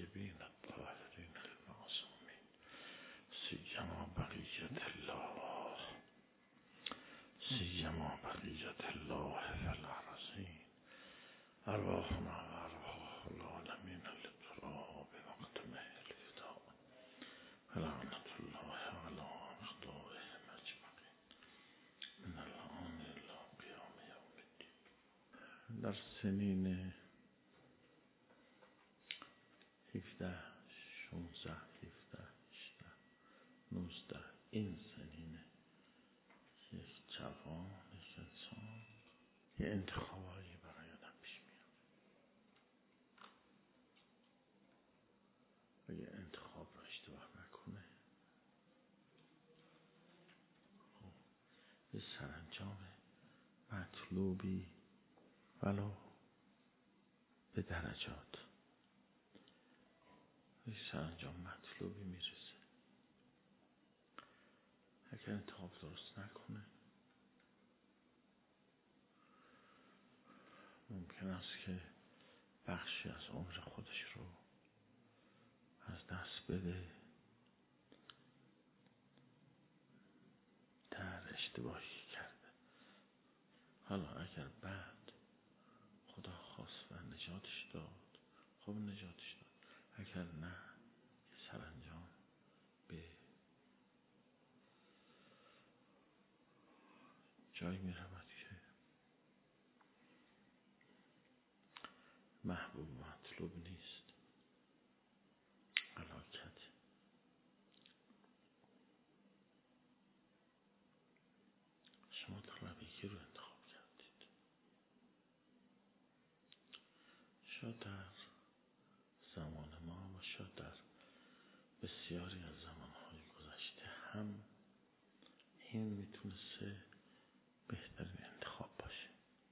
الطيبين الطاهرين المعصومين سيما بقية الله في الأرضين أرواحنا وأرواح العالمين للتراب بمقدمه الفداء ولعنة الله على أعدائهم أجمعين من الآن إلى قيام يوم الدين. در سنین 17 16 17 18 19 این سنین یک جوان، یک انسان یه انتخابایی برای آدم پیش میاد و یه انتخاب رو اشتباه نکنه یه سرانجام مطلوبی ولو به درجات یه سرانجام مطلوبی میرسه. اگر انتخاب درست نکنه ممکن است که بخشی از عمر خودش رو از دست بده در اشتباهی کرده. حالا اگر بعد خدا خواست و نجاتش داد خب نجاتش داد، اگر نه یه سرانجام به جایی می رود که محبوب و مطلوب نیست، هلاکت. شما طلبگی رو انتخاب کردید. شاید در زمان ما و شاید در بسیاری از زمانهای گذشته هم این میتونسته بهترین انتخاب باشه.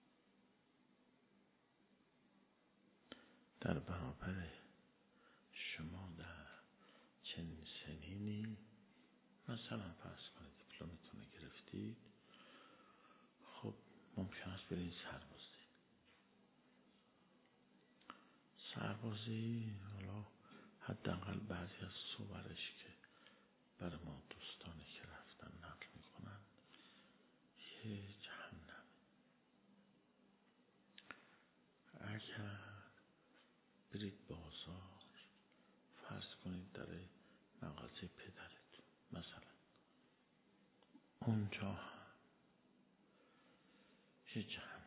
در برابر شما در چنین سنینی مثلا فرض کنید دیپلمتون رو گرفتید، خب ممکن است برید سربازی حالا حداقل بعضی از صورش که برای ما دوستانی که رفتن نقل میکنن یه جهنم. اگر برید بازار فرض کنید در مغازه پدرتون مثلا، اونجا یه جهنمه.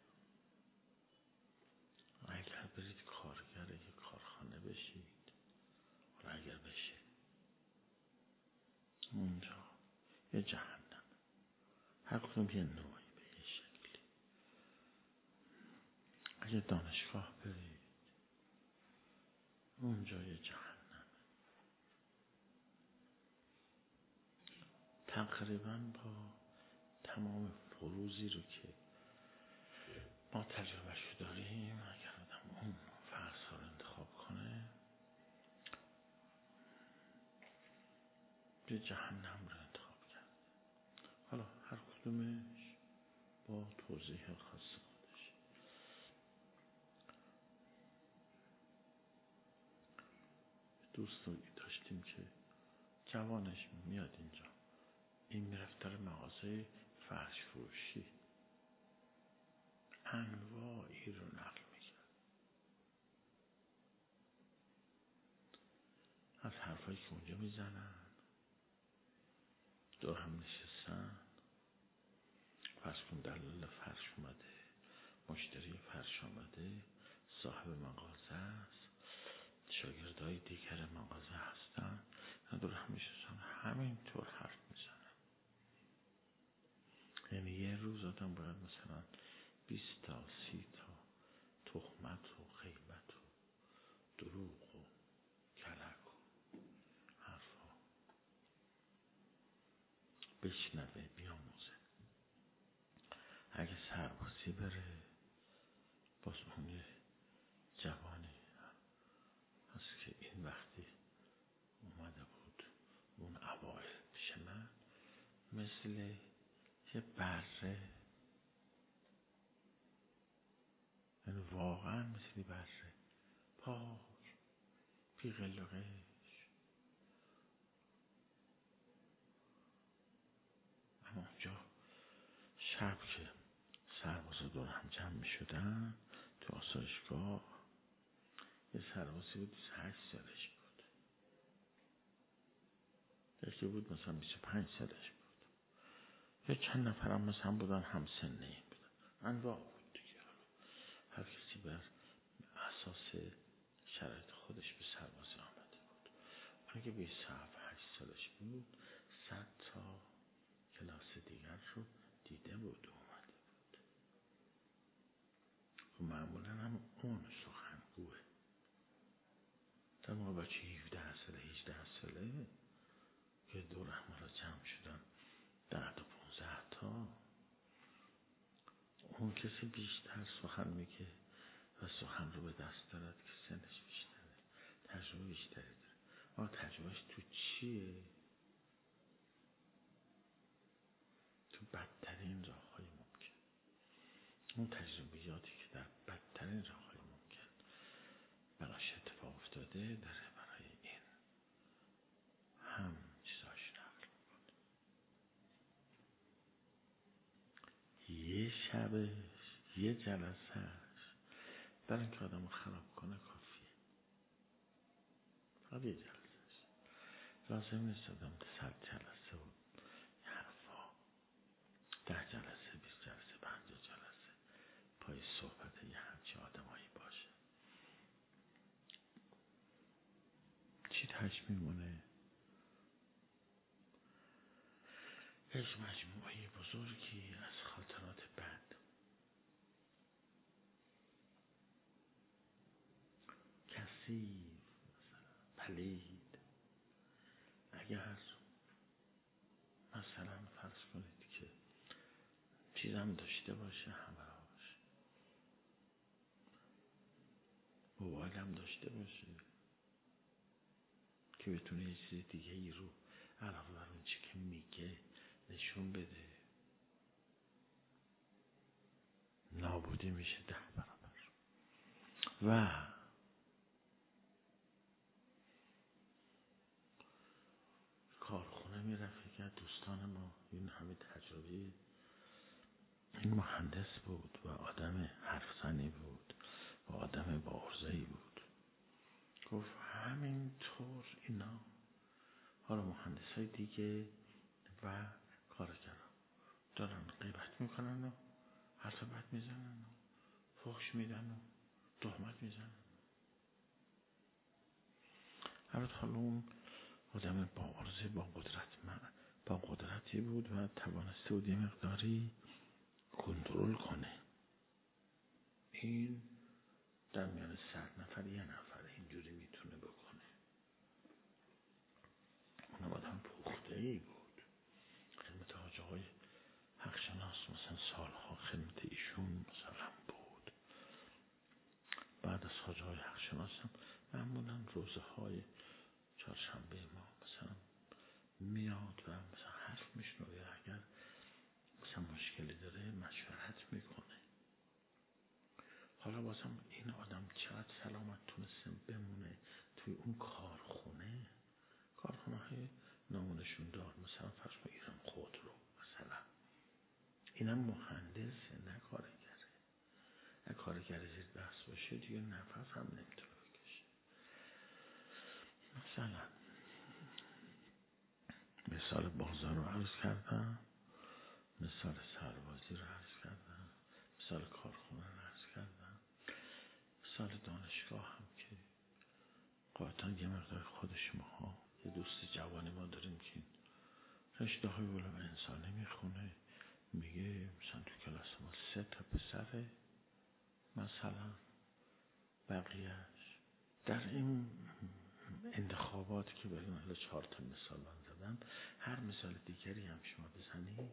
اگر برید کارگر یه کارخانه بشید، حالا اگر بشه، اونجا یه جهنم. هر کدوم یه نوعی به یه شکلی. اگر دانشگاه برید اونجا یه جهنم. تقریبا با تمام فروزی رو که ما تجربهشو داریم، اگر آدم اون فرض‌ها رو انتخاب کنه یه جهنم رو انتخاب کرد. حالا هر کدومش با توضیح خاص خودش. دوستی داشتیم که جوانش میاد اینجا، این میرفت در مغازه فرش فروشی انواعی رو نقل میکرد، از حرفایی که اونجا میزنن. دور هم نشستن، فرض کن دلال فرش اومده، مشتری فرش آمده، صاحب مغازه است، شاگردای دیگر مغازه هستن، دور هم نشستن همینطور حرف میزنن. یعنی یه روز آدم باید مثلا 20 تا 30 تا تهمت و غیبت و دروغ و کلک و حرفا بشنوه بیاموزه. اگه سربازی بره باز اون یه جوانی هست که این وقتی اومده بود اون اوائل پیش من مثل یه بره، یعنی واقعا مثل بره پاک بی غل و غش. اما اونجا شب که سربازا دور هم جمع می شدن تو آسایشگاه، یه سربازی بود 28 سالش بود، یکی بود مثلا 25 سالش بود، یه چند نفرم مثلا بودن هم سنه این بودن، انواع بود دیگه. هر کسی بر اساس شرایط خودش به سربازی آمده بود. اون که 28 سالش بود 100 تا کلاس دیگر رو دیده بود و اومده بود و معمولا هم اون سخنگوه. در موقع بچه 17 ساله 18 ساله که دور همه جمع شدن 10 تا 15 تا، اون کسی بیشتر سخن میگه و سخن رو به دست دارد که سنش بیشتره، تجربه بیشتری داره. اما تجربهش تو چیه؟ تو بدترین راه‌های ممکن. اون تجربیاتی که در بدترین راه‌های ممکن براش اتفاق افتاده داره برای این هم چیزاش نقل میکنه. یه شبش یه جلسهش برای اینکه آدم رو خراب کنه کافیه. فقط یه جلسهش لازم نیست آدم 100 جلسه و حرفا 10 جلسه 20 جلسه 50 جلسه پای صحبت یه همچه آدمایی باشه. چی تش میمونه؟ یک مجموعه بزرگی از خاطرات بد، کثیف، پلید. اگر مثلا فرض کنید که چیزم داشته باشه همراهش، موبایلم داشته باشه که بتونه یه چیز دیگه ای رو علاوه بر اون چی که میگه نشون بده، نابودی میشه 10 برابر. و کارخونه میرفت که دوستان ما این همه تجربه، این مهندس بود و آدم حرفزنی بود و آدم با عرضه‌ای بود. گفت همینطور اینا حالا مهندس های دیگه و کارگران دارن غیبت میکنن و حرف بد میزنن و فحش میدن و تهمت میزنن. البته حالا اون آدم با عرضه با قدرتی بود و توانسته بود یه مقداری کنترل کنه. این در میان 100 نفر یه نفر اینجوری میتونه بکنه. اونم آدم پخته ای بود. خدمت حاج آقای حقشناس مثلا سالها خدمت ایشون مثلا بود. بعد از حاج آقای حقشناس هم معمولا روزه های چهارشنبه ما مثلا میاد و مثلا حرف میشنوه، اگر مثلا مشکلی داره مشورت میکنه. حالا بازم این آدم چقدر سلامت تونسته بمونه توی اون کارخونه های نامونشون دار، مثلا فرض کن ایران خودرو مثلا، اینم مهندسه نه کارگره. نه کارگر زیر دست باشه دیگه نفس هم نمیتونه بکشه. مثلا مثال بازار رو عرض کردم، مثال سربازی رو عرض کردم، مثال کارخونه رو عرض کردم، مثال دانشگاه هم که قاطعا یه مقدار خودش ماها یه دوست جوانی ما داریم که رشته های علوم انسانی میخونه، میگه مثلا تو کلاس ما 3 تا پسره مثلا، بقیهش در این انتخابات که برای من 4 تا مثال من زدم، هر مثال دیگری هم شما بزنید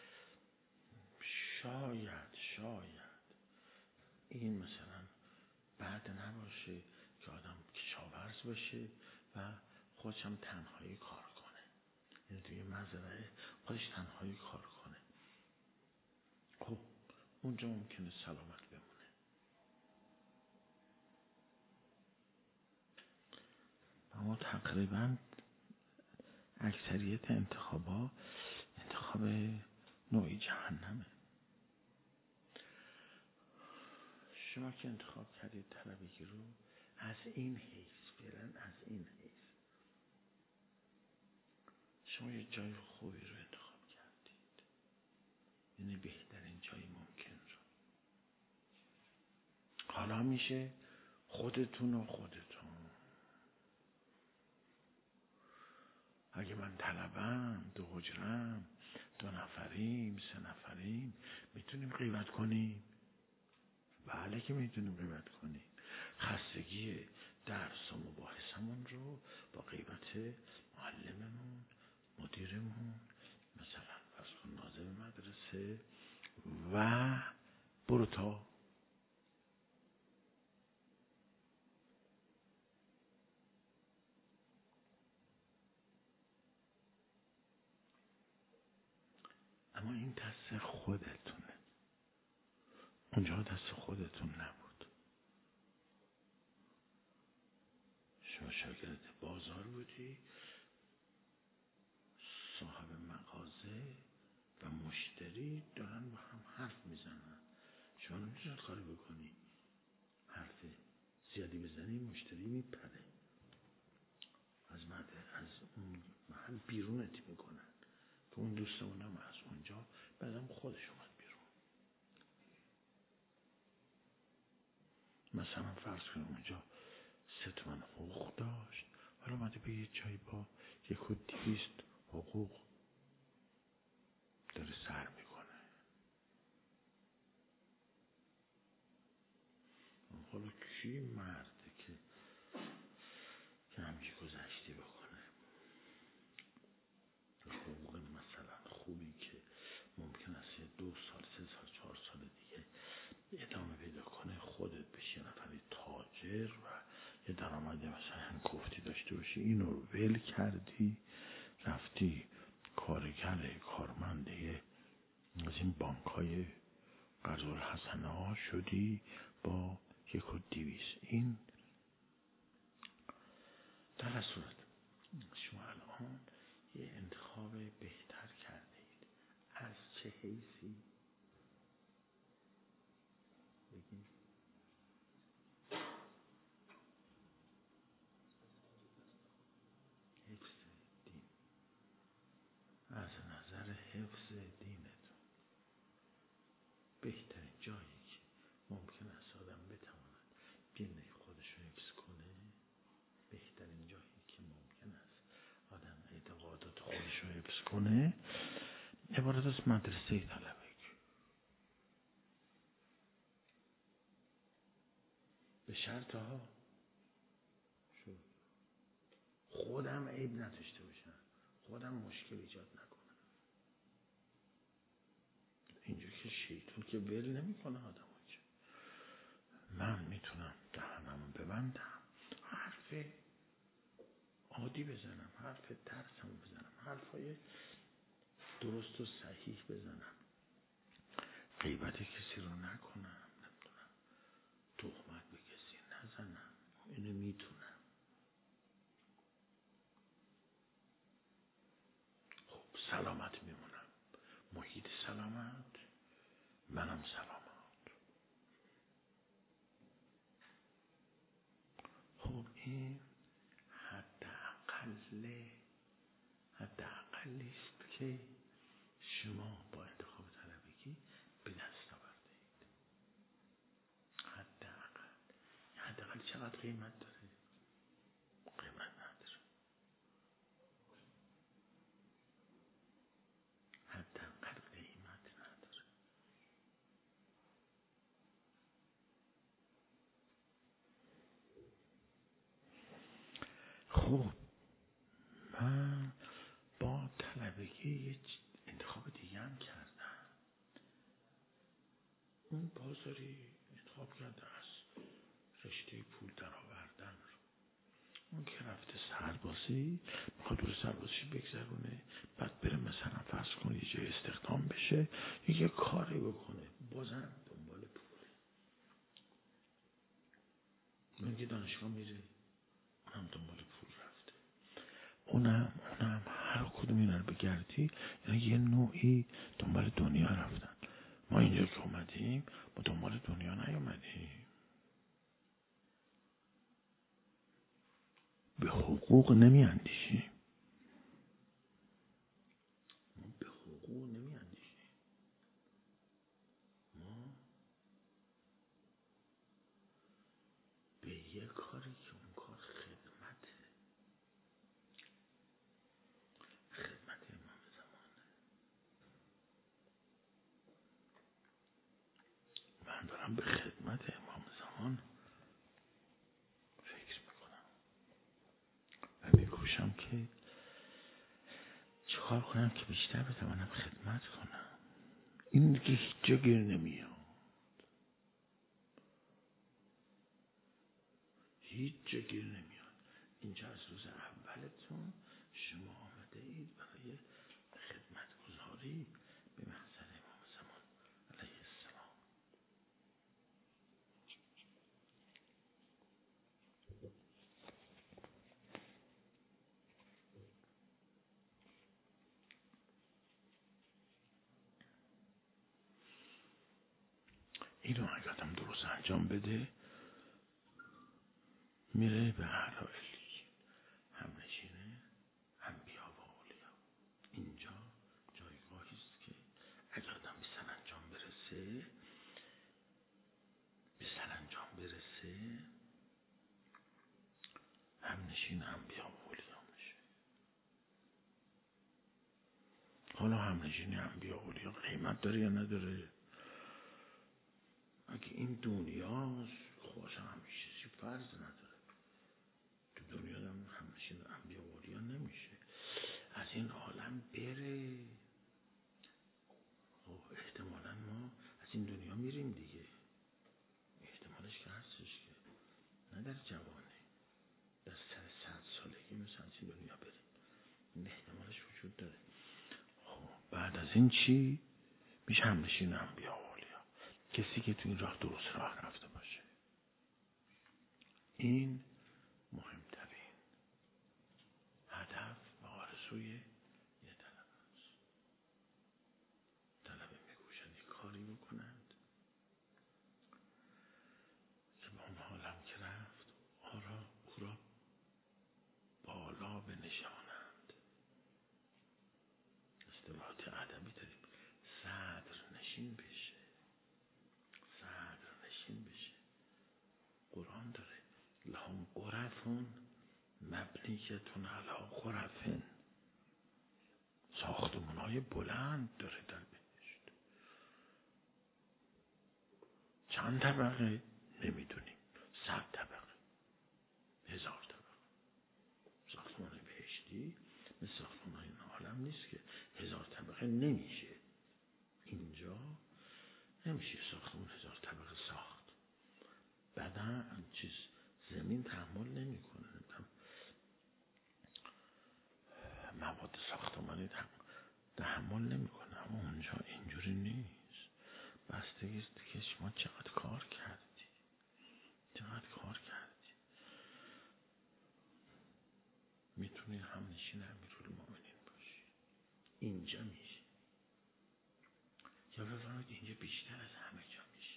شاید این مثلا بعد نباشه که آدم کشاورز باشه و خودش هم تنهایی کار کنه، یعنی توی مزرعه خودش تنهایی کار کنه. خب اونجا ممکنه سلامت بمونه. اما تقریبا اکثریت انتخاب نوعی جهنمه. شما که انتخاب کردید طلبگی رو از این حیث، فعلا از این حیث شما یه جای خوبی رو انتخاب کردید، یعنی بهترین جای ممکن رو. حالا میشه خودتون اگه من طلبم، 2 حجرم، 2 نفریم، 3 نفریم، میتونیم غیبت کنیم؟ بله که میتونیم غیبت کنیم. خستگی درس و مباحثمون رو با غیبت معلممون، مدیرمون، مثلا فرض کن ناظم مدرسه و برو تا اما این دست خودتونه، اونجا دست خودتون نبود. شما شاگرد بازار بودی، صاحب مغازه و مشتری دارن با هم حرف میزنن، شما نمیتونید کاری بکنی، حرف زیادی بزنی مشتری میپره، از اون محل بیرونت میکنن. که اون دوستمونم از اونجا بعدم خودش اومد بیرون. مثلا فرض کنیم اونجا 3 تومن حقوق داشت، حالا اومده به یه جایی با 1,200 حقوق داره سر میکنه. حالا کی مرده که همچی گذشتی بکنه؟ حقوق مثلا خوبی که ممکن است 2 سال، 3 سال، 4 سال دیگه ادامه پیدا کنه، خودت بشی یه نفری تاجر و یه درآمدی مثلا هنگفتی داشته باشی، اینو ول کردی رفتی کارمنده از این بانک‌های قرض‌الحسنه ها شدی با 1,200. این در هر صورت شما الان یه انتخاب بهتر کردید. از چه حیثی؟ بگید. حفظ دین. از نظر حفظ دینتون بهترین جایی که ممکن است آدم بتواند دین خودش رو حفظ کنه، بهترین جایی که ممکن است آدم اعتقادات خودش رو حفظ کنه عبارت از مدرسه طلبگی. به شرط ها شد خودم عیب نداشته باشم، خودم مشکل ایجاد نکنم. اینجا که شیطان که ول نمیکنه آدمو که من میتونم دهنمو ببندم، حرف عادی بزنم، حرف درسمو بزنم، حرفای درست و صحیح بزنم، غیبت کسی رو نکنم، نمیدونم تهمت به کسی نزنم، اینو میتونم. خب سلامت میمونم، محیط سلامت، منم سلامت. خب این حداقلی است که شما با انتخاب طلبگی به دست آوردید. حداقل چقدر قیمت داره؟ قیمت نداره. حداقل قیمت نداره. خب من با طلبگی یه انتخاب دیگه هم کردم. اون بازاری انتخاب کرده از رشته پول در آوردن رو. اون که رفته سربازی میخواد دور سربازیش بگذرونه، بعد بره مثلا فرض کن یه جای استخدام بشه، یه کاری بکنه، بازم دنبال پوله. اون که دانشگاه میره، اونم دنبال پول رفته. اونم هر کدوم اینا رو بگردی یعنی یه نوعی دنبال دنیا رفتن. ما اینجا که اومدیم ما دنبال دنیا نیومدیم، به حقوق نمی اندیشیم، ما به حقوق نمی اندیشیم، ما به یه کاری که اون کار خدمت امام زمانه. من دارم به خدمت امام زمان فکر میکنم و میکوشم که چیکار کنم که بیشتر بتوانم خدمت کنم. این دیگه هیچ جا گیر نمیاد، هیچ جا گیر نمیاد. اینجا از روز اولتون شما آمده اید برای خدمت گذاری به محضر امام زمان علیه السلام. اینو اگه آدم درست انجام بده میره به اعلی همنشینه انبیا و اولیا. اینجا جایگاهی است که اگه آدم به سرانجام برسه همنشین انبیا و اولیا میشه. حالا همنشین انبیا و اولیا قیمت داره یا نداره؟ اگه این دنیاست خواهش همیشه چیزی فرض نداره، تو دنیا همنشین انبیا و اولیا نمیشه. از این عالم بره و احتمالا ما از این دنیا میریم دیگه، احتمالش که هستش که نه در جوانی در سر 100 سالگی مثلا از این دنیا بریم، این احتمالش وجود داره. خب بعد از این چی؟ میشه همنشین انبیا و اولیا، کسی که تو این راه درست راه رفته باشه. این مهمترین هدف و آرزوی یه طلب است. طلبه میکوشند یک کاری بکنند که با اون حالم که رفت او را بالا بنشانند. اصطلاحات ادبی داریم، صدر نشین بشه. قرآن داره لهم غرفون مبنیتون علی غرفن، ساختمان‌های بلند داره در بهشت. چند طبقه نمیدونیم، 100 طبقه، 1000 طبقه. ساختمان بهشتی مثل ساختمان این عالم نیست که 1000 طبقه نمیشه. اینجا نمیشه ساختمان 1000 طبقه ساخت. بعدا چیز زمین تحمل نمیکنه، مواد ساختمانی تحمل نمیکنه. اما اونجا اینجوری نیست، بستگی است که شما چقدر کار کردی. میتونی همنشین امیرالمومنین باشی، اینجا میشه. یا بفرمایید اینجا بیشتر از همه جا میشه.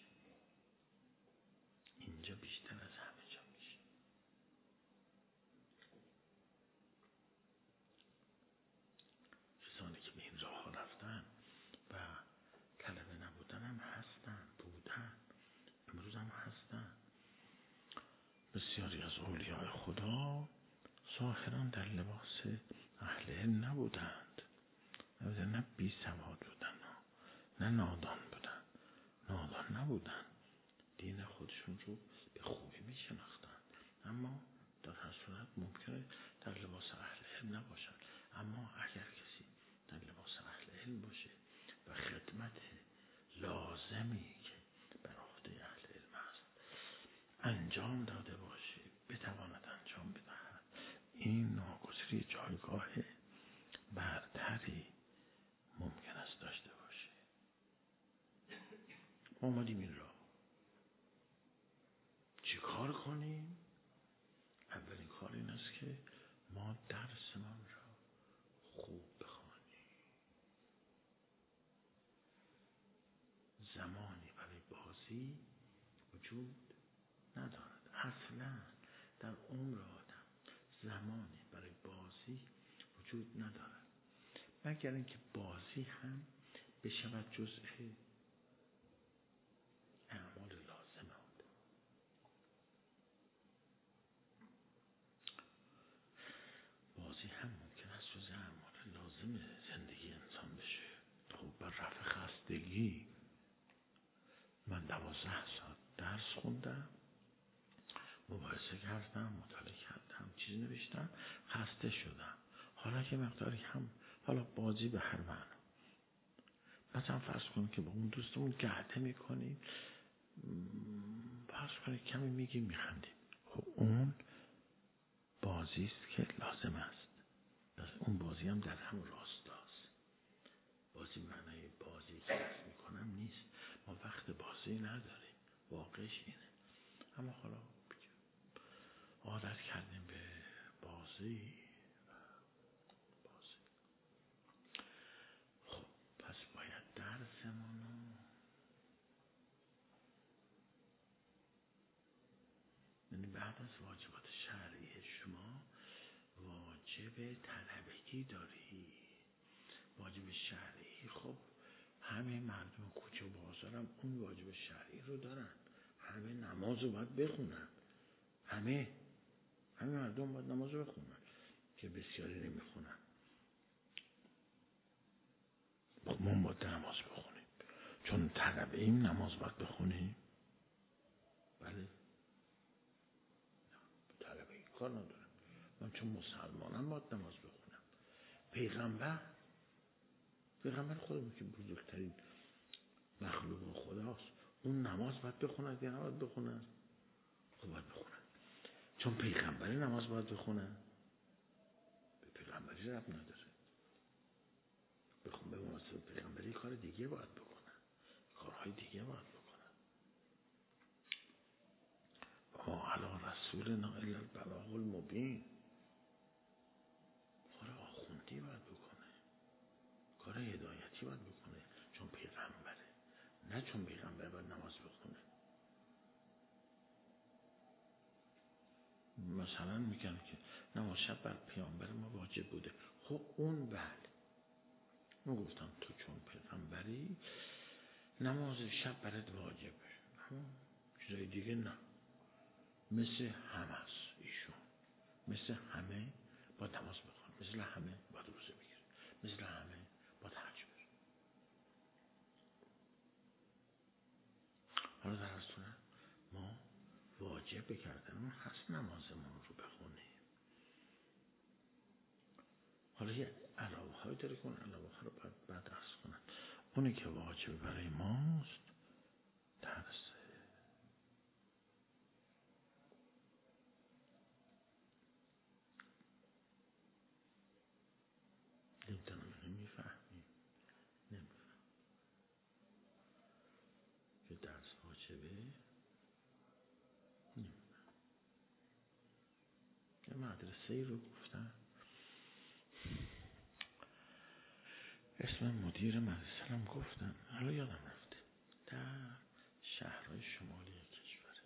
کسانی که به این راه ها رفتن و طلبه نبودن هم بودن، امروز هم هستن. بسیاری از اولیاء خدا ظاهرا در لباس اهل علم نبودند، نه بی سواد بودن، نه نادان نبودن، دین خودشون رو به خوبی می شناختن. اما در هر صورت ممکنه در لباس اهل علم نباشن. اما اگر کسی در لباس اهل علم باشه و خدمت لازمی که بر عهده اهل علم است انجام داده باشه، بتواند انجام بدهد، این ناگزیری جایگاه برتری ممکن است داشته باشه. ما اومدیم این راه چی کار کنیم؟ اولین کار این است که ما درسمان را خوب بخوانیم. زمانی برای بازی وجود ندارد. اصلا در عمر آدم زمانی برای بازی وجود ندارد، مگر اینکه بازی هم بشود جزء اعمال لازم آدم. بازی هم ممکن است جزء اعمال لازم زندگی انسان بشه. خب بر رفع خستگی من 12 ساعت درس خوندم، مباحثه کردم، مطالعه کردم، چیزی نوشتم، خسته شدم. حالا که مقداری هم حالا بازی به هر معنا، مثلا فرض کنید که با اون دوستمون گهده میکنیم، فرض کنید کمی میگیم میخندیم، خب اون بازی است که لازم است. اون بازی هم در هم راستاست. بازی معنای بازی که درس میکنم نیست. ما وقت بازی نداریم، واقعش اینه. اما حالا عادت کردیم به بازی. خب پس باید درسمونو یعنی بعد از واجبات شرعی شما واجب طلبگی داری. واجب شرعی، خب همه مردم کوچه و بازارم اون واجب شرعی رو دارن. همه نماز رو باید بخونن. همه مردم باید نماز رو بخونن که بسیاری نمیخونن. خب ما باید نماز بخونیم چون طلبه ایم. نماز باید بخونیم. بله، طلبه این کار ندارم. من چون مسلمانم باید نماز بخونم. پیغمبر خودمون که بزرگترین مخلوق خداست، اون نماز باید بخونن یا نباید بخونن؟ خب باید بخونن. چون پیغمبری نماز باید بخونن. به پیغمبری ربط نداره. به مناسبت پیغمبری کار دیگه باید بکنن، کارهای دیگه باید بکنن. ما علی رسولنا الا البلاغ المبین. کار آخوندی باید بکنه، کار هدایتی باید بکنه، چون پیغمبره. نه چون پیغمبر باید نماز بخونه. مثلا میگن که نماز شب بر پیامبر ما واجب بوده. خب اون بله، من گفتم تو چون پیغمبری نماز شب برات واجبه، اما چیزای دیگه نه. مثل همه است ایشون، مثل همه با نماز بخون، مثل همه با روزه بگیره، مثل همه با حج بره. حالا در اصل ما واجب کردن هست نمازمون رو بخونیم. حالا یه علاوه های داره که اون علاوه ها رو بعد درس کنن. اونی که واجب برای ماست درسه. نمیفهمیم که درس واجبه. یه مدرسه ای رو گفتن، اسم مدیر مدرسه هم گفتن، حالا یادم رفته، در شهرهای شمالی کشوره.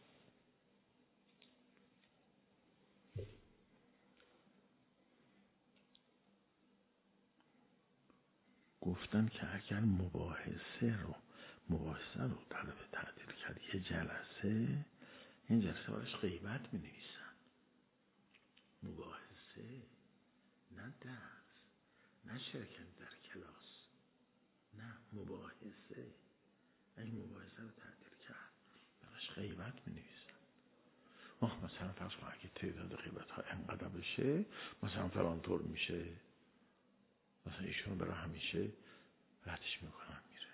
گفتن که اگر مباحثه رو طلبه تعدیل کرد یه جلسه، این جلسه براش غیبت می نویسن. مباحثه، نه درس، نه شرکت در کلاس، نه مباحثه. این مباحثه رو تعدیل کرد براش غیبت می نویسن. مثلا فرض کن اگه تعداد غیبت ها انقدر بشه، مثلا فلان طور میشه، مثلا ایشون برای همیشه ردش میکنن میره.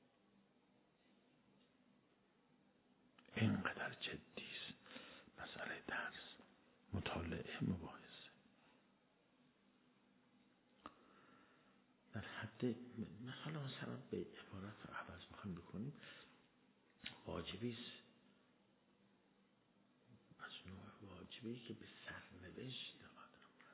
اینقدر جدیست مسئله درس، مطالعه، مباحثه. در حد مثلا به عبارت رو عوض میخوایم بکنیم، واجبیست از نوع واجبی که به سرنوشت آدم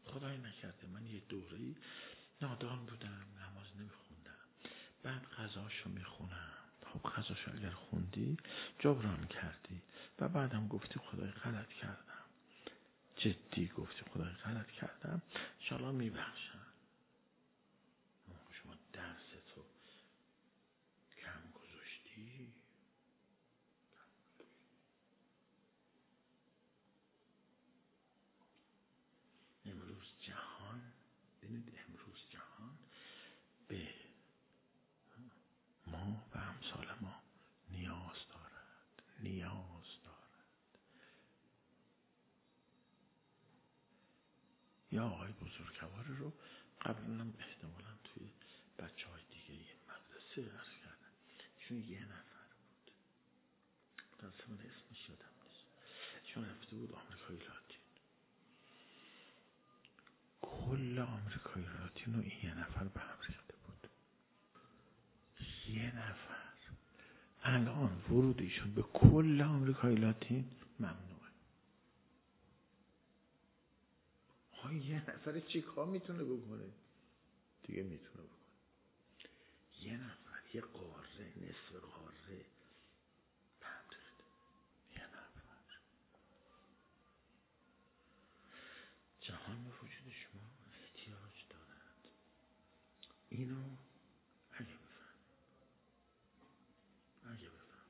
خدای نکرده من یه دوره‌ای نادان بودم، نماز نمیخوندم، بعد غذاشو میخونم. خب غذاشو اگر خوندی جبران کردی و بعدم گفتی خدای غلط کردم، جدی گفتی خدای غلط کردم، انشالله میبخشم. شما درس تو کم گذاشتی. امروز جهان، ببینید امروز جهان به ما و امثال ما نیاز دارد. یا آقای بزرگوار رو قبلا هم احتمالا توی بچه‌های دیگه این مدرسه عرض کردن، ایشون یه نفر بود، متاسفانه اسمش یادم نیست، ایشون رفته بود آمریکای لاتین، کل آمریکای لاتین رو این یه نفر به هم ریخته بود. یه نفر. الان ورود ایشون به کل آمریکای لاتین ممنوعه. یه نفر چی کار میتونه بکنه؟ دیگه میتونه بکنه. یه نفر، یه قاره، نصف قاره به هم ریخته. یه نفر. جهان به وجود شما احتیاج دارد. اینو اگه بفهم،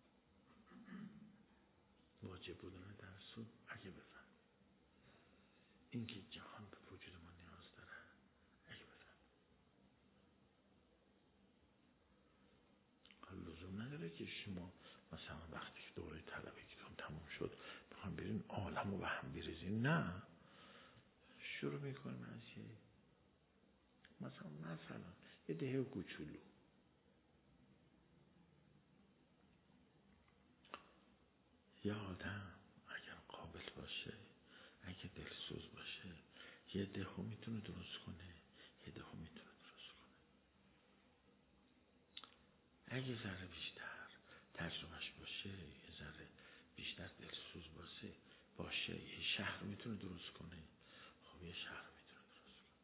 واجب بودن درسو اگه بفهم، اینکه جهان به وجود ما نیاز داره اگه بفهم، لزوم نداره که شما مثلا وقتی که دوره طلبگیتون تموم شد میخوام برین عالمو به هم بریزین. نه، شروع میکنیم از یه مثلا یه دهه کوچولو. یه آدم اگر قابل باشه، اگه دلسوز باشه، یه دهو میتونه درست کنه، یه دهو میتونه درست کنه. اگه ذره بیشتر تجربهش باشه، یه ذره بیشتر دلسوز باشه یه شهر میتونه درست کنه. خب یه شهر میتونه درست کنه.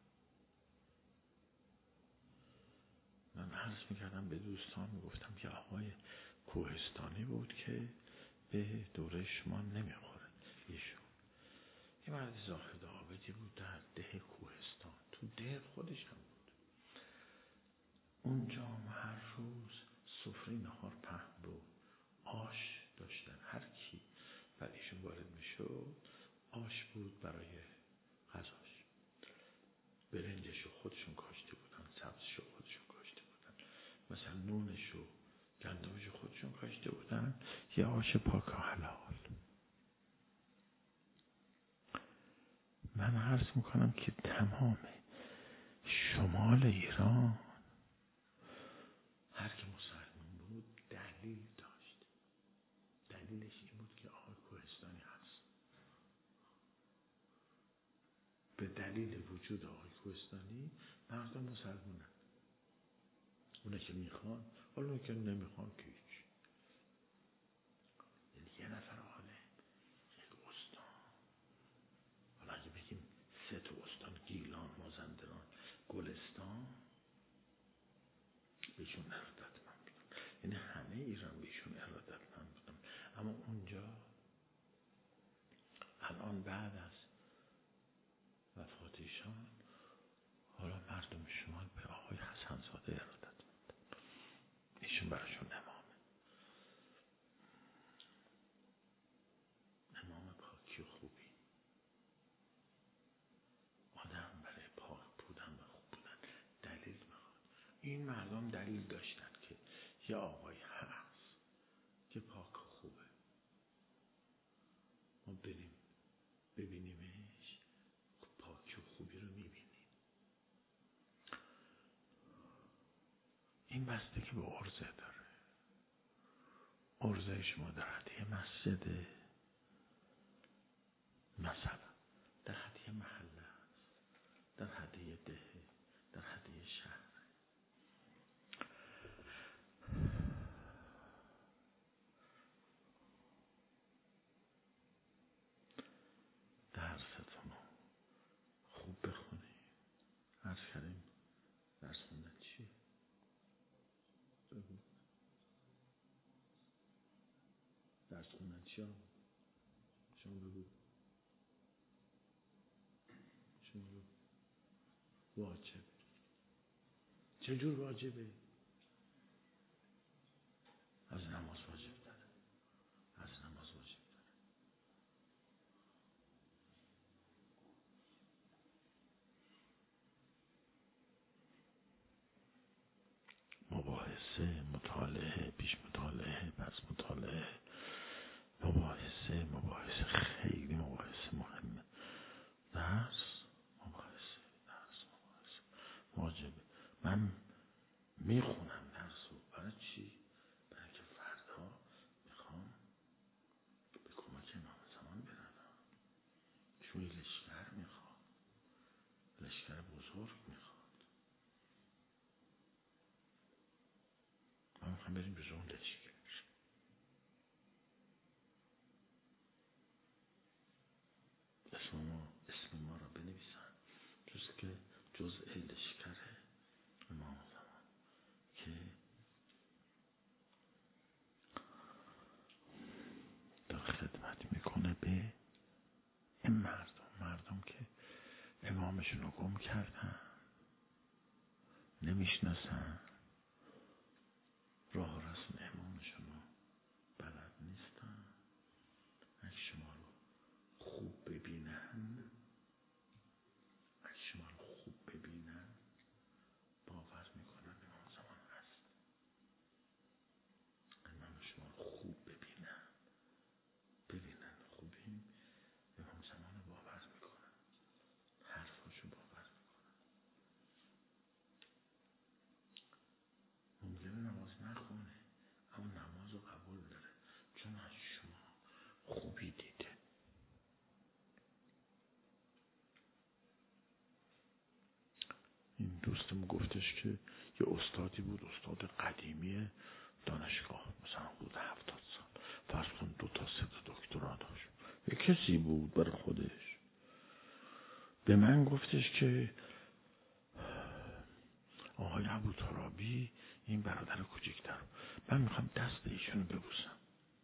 من عرض میکردم به دوستان، میگفتم که آقای کوهستانی بود که به دوره شما نمیخوره. ایشون یه مرد زاهد عابدی بود در ده کوهستان، تو ده خودش هم بود. اونجا هر روز سفره نهار پهن بود، آش داشتن هر کی بعد ایشون وارد میشد آش بود برای غذاش. برنجشو خودشون کاشته بودن، سبزشو خودشون کاشته بودن، مثلا نونشو گندمشو خودشون کاشته بودن، یه آش پاک و حلال. من عرض میکنم که تمام شمال ایران هر که مسلمان بود دلیل داشت. دلیلش این بود که آقای کوهستانی هست. به دلیل وجود آقای کوهستانی مردم مسلمانن. اونا که میخوان، حالا اونا که نمیخوان که هیچ. یعنی یه نفر عالم، یک استان، حالا اگه بگیم 3 استان، گیلان، مازندران، گلستان، بهشون ارادتمند بودن. یعنی همه ایران بهشون ارادتمند بودن. اما اونجا الان بعد از وفات ایشان، حالا مردم شمال به آقای حسن‌زاده ارادتمند. ایشون براشون امام پاکی و خوبی. آدم برای پاک بودن و خوب بودن دلیل میخواد. این مردم دلیل داشتن که یه آقای هست که پاک و خوبه، ما بریم ببینیمش، پاکی و خوبی رو میبینیم. این بستگی به عرضه داره. عرضه شما در حد یه مسجده، مثلا در حد یه محله است، در حد یه دهه، در حد یه شهر. درستون خوب درس خوندن چی شما بگو. واجب. چجور واجبه؟ از نماز واجب داره. از نماز واجب داره. مباحثه، مطالعه، پیش مطالعه، پس مطالعه، مباحثه خیلی مباحثه مهمه. درس مباحثه واجبه. من میخونم درس رو برای چی؟ برای که فردا میخوام به کمک امام زمان برم. چون لشکر میخواد، لشکر بزرگ میخواد. ما میخوام بریم به اون لشکر. اسم ما رو بنویسن جزء لشکر امام زمان که در خدمت میکنه به این مردم که امامشون رو گم کردن، نمیشناسن، راه و رسم امامشون رو بلد نیستن. اگه شما رو خوب ببینن، باور میکنن امام زمان هست. امام شما رو خوب ببینن خوبیم، امام زمان رو باور میکنن، حرفاشو باور میکنن. ممکنه نماز نخونه اما نماز رو قبول داره، چون از شما خوبی دیده. این دوستم گفتش که یه استادی بود، استاد قدیمی دانشگاه، مثلا حدود 70 سال، فرض کن 2 تا 3 تا دکترا داشت. یه کسی بود برای خودش. به من گفتش که آقای ابوترابی، این برادر کوچکتر، من میخوام دست ایشونو ببوسم.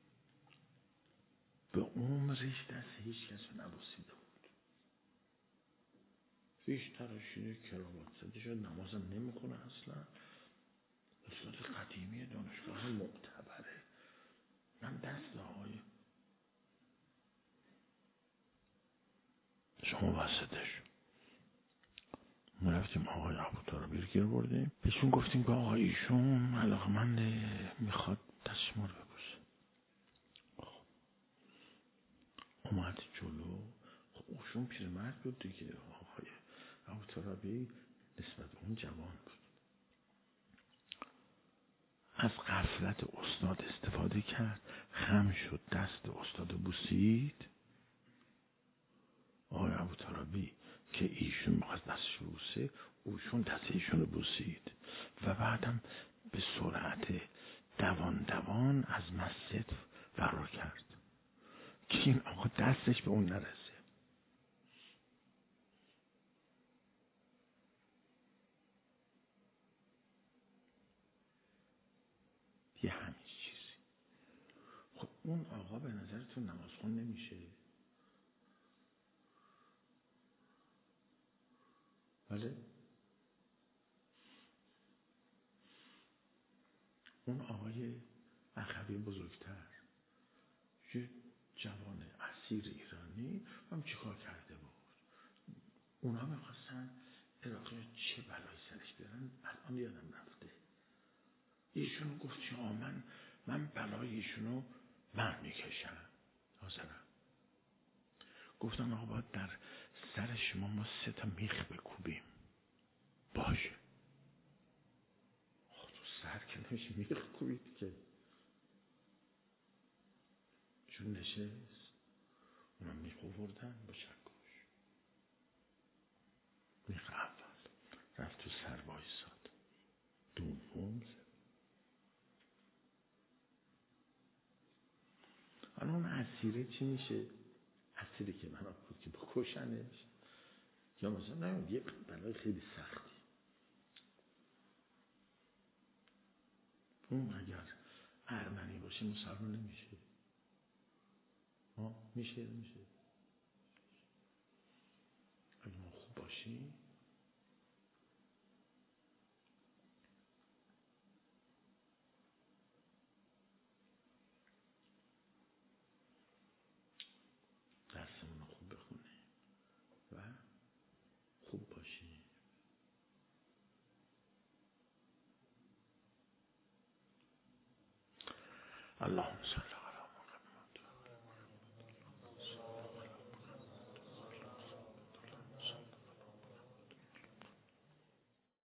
به عمرش دست هیچ کس نبوسیده بود. ریش تراشیده، کراوات زده شد، نمازم نمیخونه اصلا. استاد قدیمی دانشگاه معتبره. من دست آقای شما وسطش. ما رفتیم آقای ابوترابی رو گیر بردیم، بهشون گفتیم که آقای ایشون علاقمنده، میخواد دست شما رو ببوسه. اومد جلو. خب اوشون پیرمرد بود دیگه. آقای ابوترابی نسبت به اون جوان بود. از غفلت استاد استفاده کرد، خم شد، دست استاد بوسید. آقای ابوترابی که ایشون میخواست دستش بوسه، اوشون دست ایشون رو بوسید و بعدم به سرعت دوان از مسجد فرار کرد که این آقا دستش به اون نرسه. یه همین چیزی. خب اون آقا به نظرتون نمازخون نمیشه؟ بله؟ اون آقای اخوی بزرگتر، یه جوان اسیر ایرانی، هم چیکار کرده بود؟ اونا میخواستن عراقی چه بلایی سرش بیارن، الان یادم رفته. ایشونو گفت چه من بلای ایشونو من میکشم، حاضرم. گفتم آقا باید در سر شما ما 3 تا میخ بکوبیم. باشه. تو سر که نمیشه میخ کوبید که. چون نشست، اونا میخ آوردن با چکش. میخ اول رفت تو سر وایساد، دوم زد. حالا اون اسیره چی میشه؟ اسیری که من بود که بکشنش، یا مثلا نه یه بلای خیلی سختی. اون اگر ارمنی باشه مسلمان نمیشه. میشه اگه ما خوب باشیم درسمون رو خوب بخونیم و خوب باشیم. اللهم صل